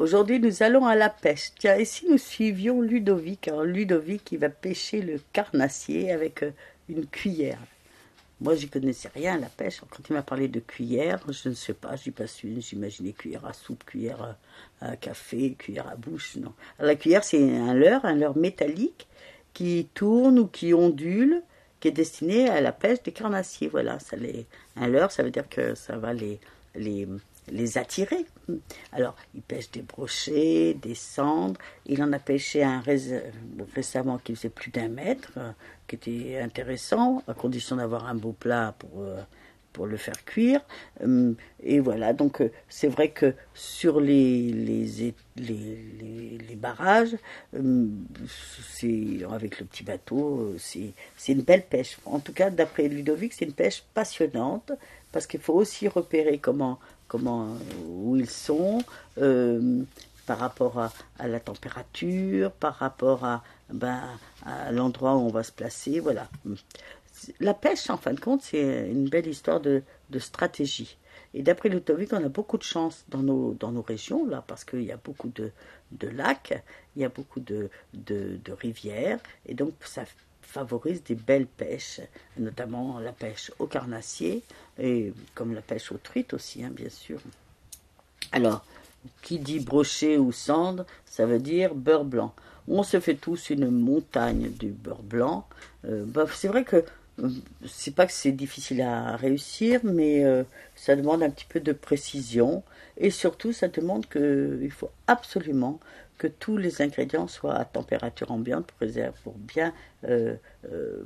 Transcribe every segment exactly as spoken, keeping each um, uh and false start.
Aujourd'hui, nous allons à la pêche. Tiens, et si nous suivions Ludovic? Alors, Ludovic, il va pêcher le carnassier avec euh, une cuillère. Moi, j'y connaissais rien à la pêche. Quand il m'a parlé de cuillère, je ne sais pas, j'y passe une, j'imaginais cuillère à soupe, cuillère à, à café, cuillère à bouche, non. Alors, la cuillère, c'est un leurre, un leurre métallique qui tourne ou qui ondule, qui est destiné à la pêche des carnassiers. Voilà, ça les, un leurre, ça veut dire que ça va les, les, les attirer. Alors, il pêche des brochets, des cendres. Il en a pêché un ré- récemment qui faisait plus d'un mètre, euh, qui était intéressant, à condition d'avoir un beau plat pour, euh, pour le faire cuire. Euh, et voilà, donc euh, c'est vrai que sur les, les, les, les, les barrages, euh, c'est, avec le petit bateau, euh, c'est, c'est une belle pêche. En tout cas, d'après Ludovic, c'est une pêche passionnante, parce qu'il faut aussi repérer comment, comment où ils sont, euh, par rapport à, à la température, par rapport à, ben, à l'endroit où on va se placer, voilà. La pêche, en fin de compte, c'est une belle histoire de, de stratégie. Et d'après Ludovic, on a beaucoup de chance dans nos, dans nos régions, là, parce qu'il y a beaucoup de, de lacs, il y a beaucoup de, de, de rivières, et donc ça favorise des belles pêches, notamment la pêche au carnassier, et comme la pêche aux truites aussi, hein, bien sûr. Alors, qui dit brochet ou cendre, ça veut dire beurre blanc. On se fait tous une montagne du beurre blanc. Euh, bah, c'est vrai que euh, c'est pas que c'est difficile à réussir, mais euh, ça demande un petit peu de précision. Et surtout, ça demande qu'il faut absolument que tous les ingrédients soient à température ambiante pour, pour bien euh, euh,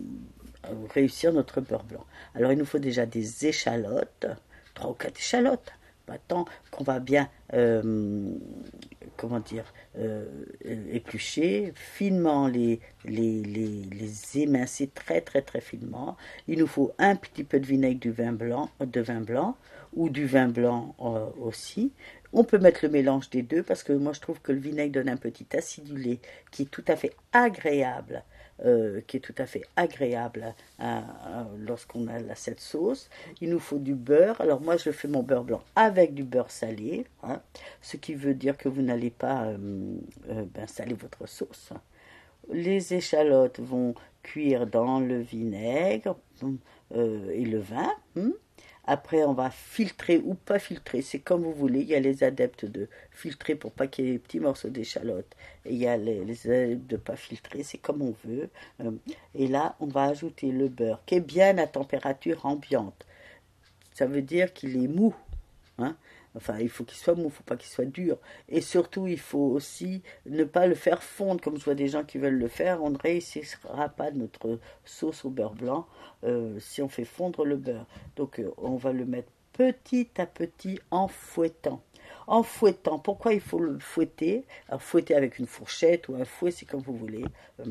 réussir notre beurre blanc. Alors, il nous faut déjà des échalotes, trois ou quatre échalotes. Tant qu'on va bien, euh, comment dire, euh, éplucher, finement les, les, les, les émincer très très très finement. Il nous faut un petit peu de vinaigre du vin blanc, de vin blanc ou du vin blanc euh, aussi. On peut mettre le mélange des deux parce que moi je trouve que le vinaigre donne un petit acidulé qui est tout à fait agréable. Euh, qui est tout à fait agréable à, à, lorsqu'on a cette sauce. Il nous faut du beurre. Alors moi, je fais mon beurre blanc avec du beurre salé, hein, ce qui veut dire que vous n'allez pas euh, euh, ben, saler votre sauce. Les échalotes vont cuire dans le vinaigre euh, et le vin. Hein. Après, on va filtrer ou pas filtrer, c'est comme vous voulez. Il y a les adeptes de filtrer pour pas qu'il y ait des petits morceaux d'échalote. Et il y a les, les adeptes de pas filtrer, c'est comme on veut. Et là, on va ajouter le beurre qui est bien à température ambiante. Ça veut dire qu'il est mou. Hein. Enfin, il faut qu'il soit mou, il ne faut pas qu'il soit dur. Et surtout, il faut aussi ne pas le faire fondre, comme je vois des gens qui veulent le faire. On ne réussira pas notre sauce au beurre blanc euh, si on fait fondre le beurre. Donc, euh, on va le mettre petit à petit en fouettant. En fouettant. Pourquoi il faut le fouetter? Alors, fouetter avec une fourchette ou un fouet, c'est comme vous voulez. Euh,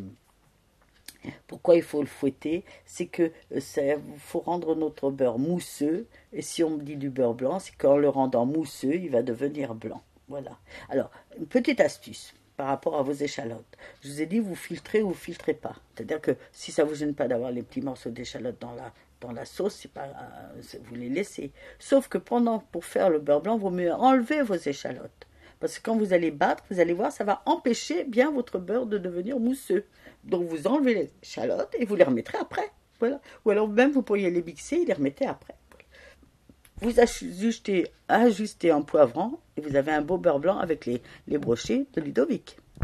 Pourquoi il faut le fouetter? C'est que il faut rendre notre beurre mousseux. Et si on me dit du beurre blanc, c'est qu'en le rendant mousseux, il va devenir blanc. Voilà. Alors, une petite astuce par rapport à vos échalotes. Je vous ai dit, vous filtrez ou vous filtrez pas. C'est-à-dire que si ça vous gêne pas d'avoir les petits morceaux d'échalote dans la, dans la sauce, c'est pas, vous les laissez. Sauf que pendant, pour faire le beurre blanc, il vaut mieux enlever vos échalotes. Parce que quand vous allez battre, vous allez voir, ça va empêcher bien votre beurre de devenir mousseux. Donc vous enlevez les échalotes et vous les remettrez après. Voilà. Ou alors même vous pourriez les mixer et les remettez après. Vous ajustez, ajustez en poivrant et vous avez un beau beurre blanc avec les, les brochets de Ludovic.